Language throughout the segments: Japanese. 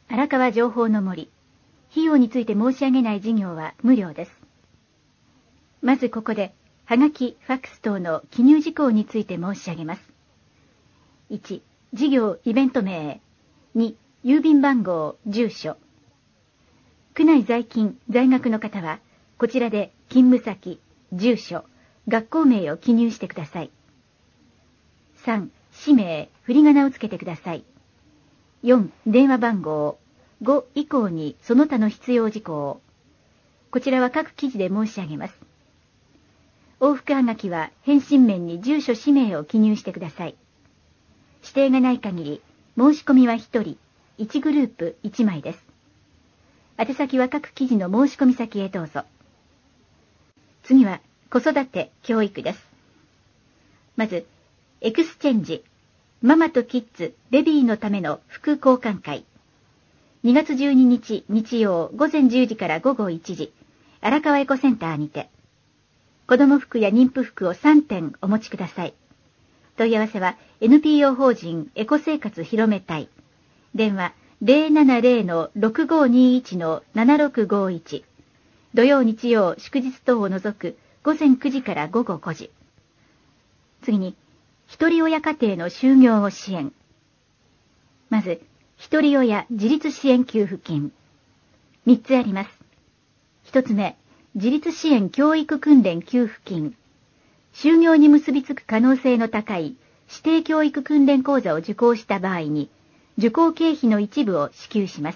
荒川情報の森。費用について申し上げない事業は無料です。まずここで、はがき、ファックス等の記入事項について申し上げます。1、事業、イベント名。2、郵便番号、住所。区内在勤、在学の方は、こちらで勤務先、住所、学校名を記入してください。3、氏名、振り仮名をつけてください。4、電話番号。5以降にその他の必要事項。こちらは各記事で申し上げます。往復はがきは返信面に住所氏名を記入してください。指定がない限り、申し込みは1人、1グループ1枚です。宛先は各記事の申し込み先へどうぞ。次は子育て教育です。まず、エクスチェンジ、ママとキッズ、ベビーのための服交換会。2月12日日曜午前10時から午後1時、荒川エコセンターにて。子供服や妊婦服を3点お持ちください。問い合わせは NPO 法人エコ生活広め隊。電話 070-6521-7651。土曜日曜祝日等を除く午前9時から午後5時。次に、一人親家庭の就業を支援。まず、一人親自立支援給付金。3つあります。1つ目、自立支援教育訓練給付金。就業に結びつく可能性の高い指定教育訓練講座を受講した場合に、受講経費の一部を支給します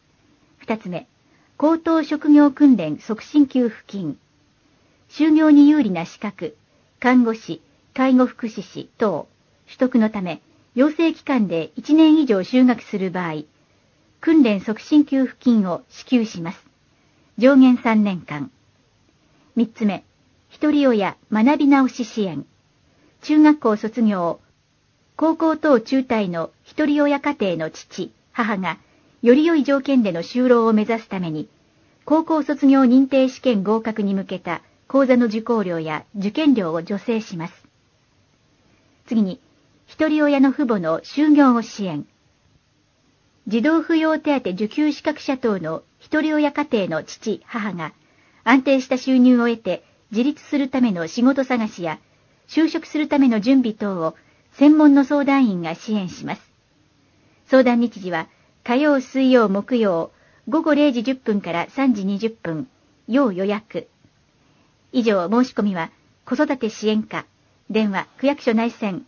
。2つ目、高等職業訓練促進給付金。就業に有利な資格、看護師、介護福祉士等、取得のため、養成機関で1年以上就学する場合、訓練促進給付金を支給します。上限3年間。3つ目、一人親学び直し支援。中学校卒業、高校等中退の一人親家庭の父、母が、より良い条件での就労を目指すために、高校卒業認定試験合格に向けた講座の受講料や受験料を助成します。次に、一人親の父母の就業を支援。児童扶養手当受給資格者等の一人親家庭の父、母が安定した収入を得て自立するための仕事探しや就職するための準備等を専門の相談員が支援します。相談日時は火曜、水曜、木曜、午後0時10分から3時20分、要予約。以上申し込みは子育て支援課、電話区役所内線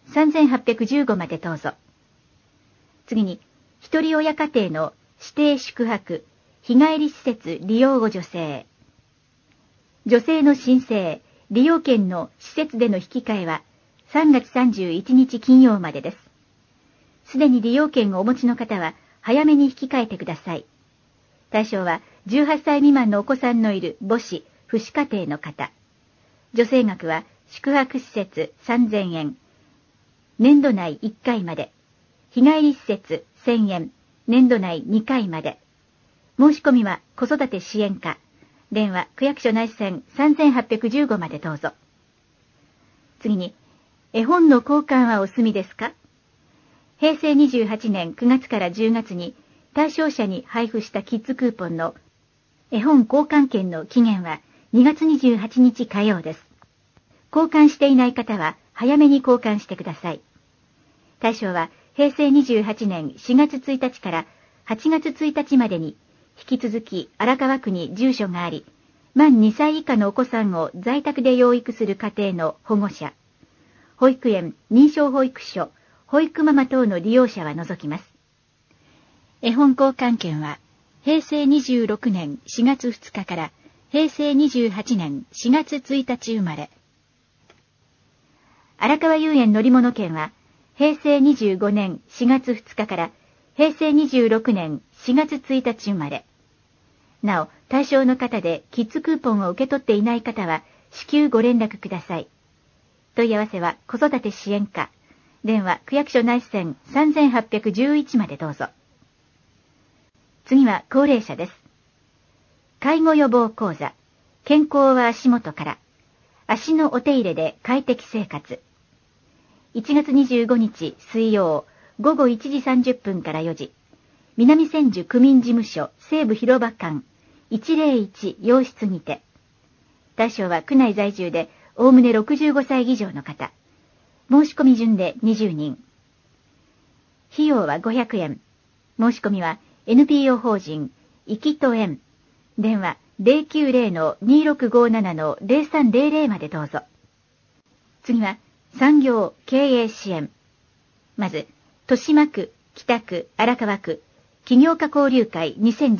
3815までどうぞ。次に、一人親家庭の指定宿泊、日帰り施設利用を助成。助成の申請、利用券の施設での引き換えは3月31日金曜までです。すでに利用券をお持ちの方は早めに引き換えてください。対象は18歳未満のお子さんのいる母子、父子家庭の方。助成額は宿泊施設3000円。年度内1回まで。日帰り施設1000円。年度内2回まで。申し込みは子育て支援課。電話区役所内線3815までどうぞ。次に、絵本の交換はお済みですか？平成28年9月から10月に対象者に配布したキッズクーポンの絵本交換券の期限は2月28日火曜です。交換していない方は早めに交換してください。対象は平成28年4月1日から8月1日までに引き続き荒川区に住所があり、満2歳以下のお子さんを在宅で養育する家庭の保護者、保育園、認証保育所、保育ママ等の利用者は除きます。絵本交換券は平成26年4月2日から平成28年4月1日生まれ。荒川遊園乗り物券は平成25年4月2日から平成26年4月1日生まれ。なお、対象の方でキッズクーポンを受け取っていない方は至急ご連絡ください。問い合わせは子育て支援課。電話区役所内線3811までどうぞ。次は高齢者です。介護予防講座。健康は足元から。足のお手入れで快適生活。1月25日水曜午後1時30分から4時。 南千住区民事務所西部広場館101洋室にて。対象は区内在住でおおむね65歳以上の方。申し込み順で20人。費用は500円。申し込みは NPO 法人生きと縁。電話 090-2657-0300 までどうぞ。次は産業経営支援。まず、豊島区、北区、荒川区、起業家交流会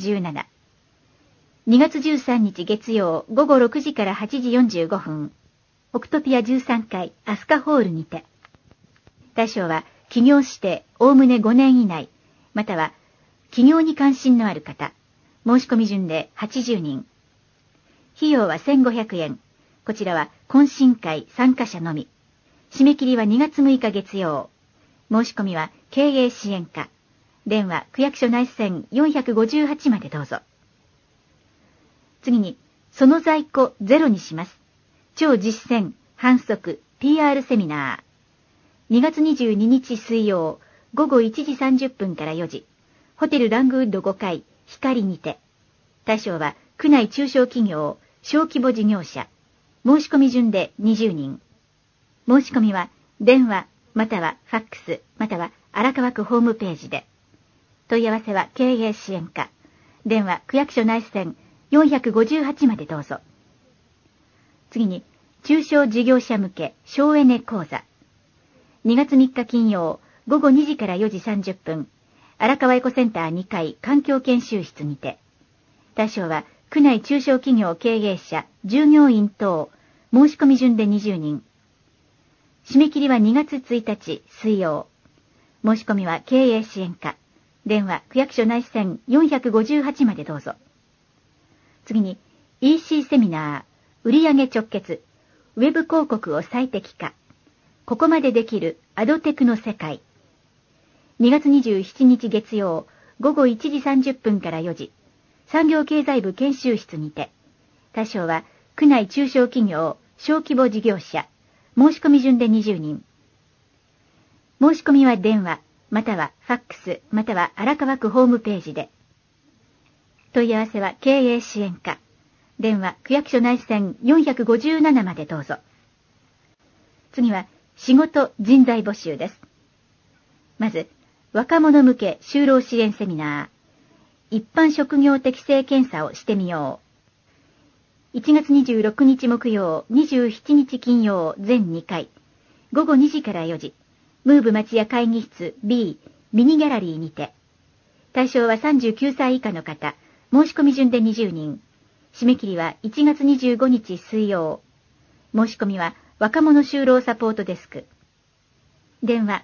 2017。2月13日月曜午後6時から8時45分。オクトピア13階アスカホールにて。対象は起業しておおむね5年以内、または起業に関心のある方。申し込み順で80人。費用は1500円。こちらは懇親会参加者のみ。締め切りは2月6日月曜。申し込みは経営支援課。電話区役所内線458までどうぞ。次に、その在庫ゼロにします。超実践、反則、PR セミナー。2月22日水曜、午後1時30分から4時。ホテルラングウッド5階、光にて。対象は、区内中小企業、小規模事業者。申し込み順で20人。申し込みは、電話、またはファックス、または荒川区ホームページで。問い合わせは経営支援課。電話、区役所内線458までどうぞ。次に、中小事業者向け省エネ講座。2月3日金曜、午後2時から4時30分、荒川エコセンター2階環境研修室にて。対象は、区内中小企業経営者、従業員等、申し込み順で20人。締め切りは2月1日水曜。申し込みは経営支援課。電話、区役所内線458までどうぞ。次に、EC セミナー、売上直結、ウェブ広告を最適化。ここまでできるアドテクの世界。2月27日月曜、午後1時30分から4時。産業経済部研修室にて。対象は、区内中小企業、小規模事業者。申し込み順で20人。申し込みは電話、またはファックス、または荒川区ホームページで。問い合わせは経営支援課。電話、区役所内線457までどうぞ。次は、仕事人材募集です。まず、若者向け就労支援セミナー。一般職業適性検査をしてみよう。1月26日木曜、27日金曜、全2回。午後2時から4時。ムーブ町屋会議室 B ミニギャラリーにて。対象は39歳以下の方。申し込み順で20人。締め切りは1月25日水曜。申し込みは若者就労サポートデスク。電話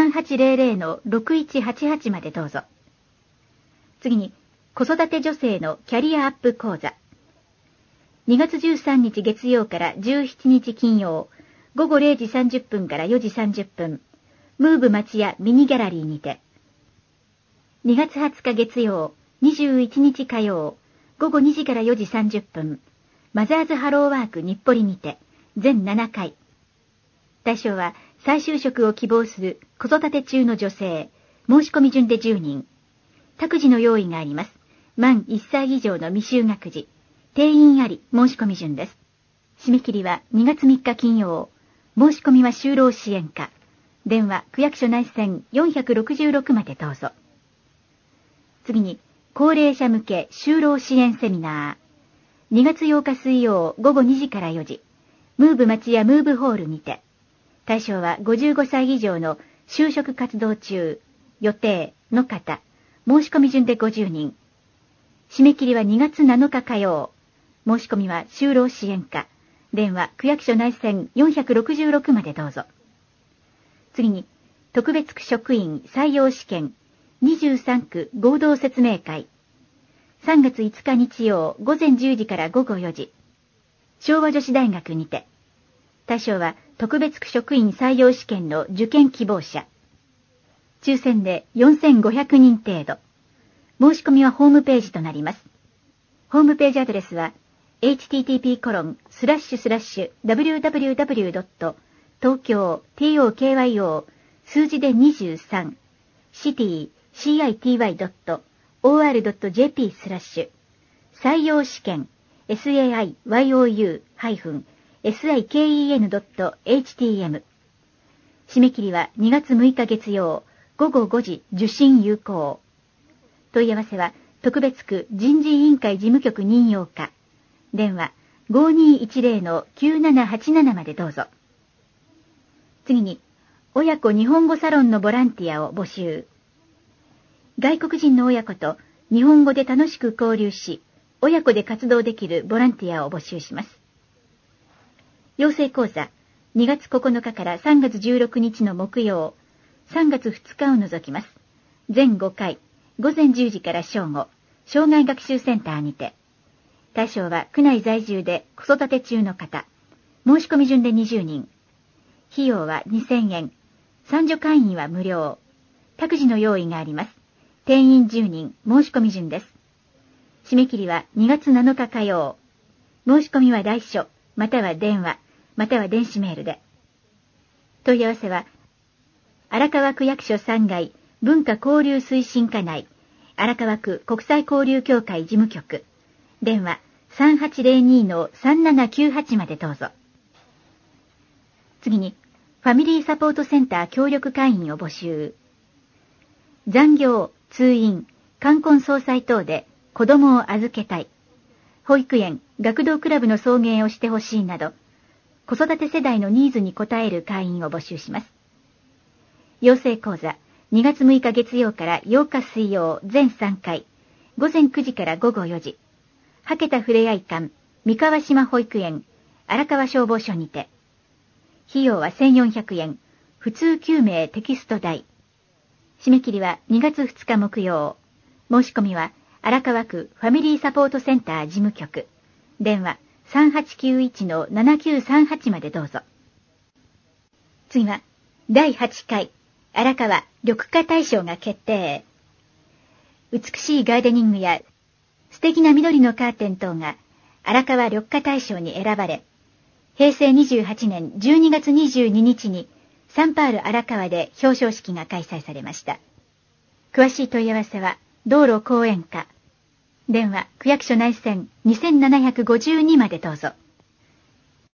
3800-6188 までどうぞ。次に、子育て女性のキャリアアップ講座。2月13日月曜から17日金曜、午後0時30分から4時30分、ムーブ町屋ミニギャラリーにて。2月20日月曜、21日火曜、午後2時から4時30分、マザーズハローワーク日暮里にて、全7回。対象は再就職を希望する子育て中の女性、申し込み順で10人。託児の用意があります。満1歳以上の未就学児、定員あり申し込み順です。締め切りは2月3日金曜。申し込みは就労支援課。電話、区役所内線466までどうぞ。次に、高齢者向け就労支援セミナー。2月8日水曜午後2時から4時。ムーブ町屋ムーブホールにて。対象は55歳以上の就職活動中、予定の方。申し込み順で50人。締め切りは2月7日火曜。申し込みは就労支援課。電話、区役所内線466までどうぞ。次に、特別区職員採用試験23区合同説明会。3月5日日曜午前10時から午後4時。昭和女子大学にて。対象は特別区職員採用試験の受験希望者。抽選で4500人程度。申し込みはホームページとなります。ホームページアドレスは http://www.tokyo 数字で23 city or.jp/ 採用試験 saiyu-siken.htm。 締め切りは2月6日月曜午後5時受信有効。問い合わせは特別区人事委員会事務局任用課。電話 5210-9787 までどうぞ。次に、親子日本語サロンのボランティアを募集。外国人の親子と日本語で楽しく交流し、親子で活動できるボランティアを募集します。養成講座、2月9日から3月16日の木曜、3月2日を除きます。全5回、午前10時から正午、障害学習センターにて。対象は区内在住で子育て中の方。申し込み順で20人。費用は2000円。参助会員は無料。託児の用意があります。定員10人、申し込み順です。締め切りは2月7日火曜。申し込みは来所、または電話、または電子メールで。問い合わせは、荒川区役所3階文化交流推進課内、荒川区国際交流協会事務局。電話 3802-3798 までどうぞ。次に、ファミリーサポートセンター協力会員を募集。残業、通院、冠婚葬祭等で子供を預けたい。保育園、学童クラブの送迎をしてほしいなど、子育て世代のニーズに応える会員を募集します。養成講座、2月6日月曜から8日水曜全3回、午前9時から午後4時、はけたふれあい館、三河島保育園、荒川消防署にて。費用は1400円、普通9名テキスト代。締め切りは2月2日木曜。申し込みは荒川区ファミリーサポートセンター事務局。電話 3891-7938 までどうぞ。次は第8回荒川緑化大賞が決定。美しいガーデニングや素敵な緑のカーテン等が荒川緑化大賞に選ばれ、平成28年12月22日にサンパール荒川で表彰式が開催されました。詳しい問い合わせは道路公園課。電話区役所内線2752までどうぞ。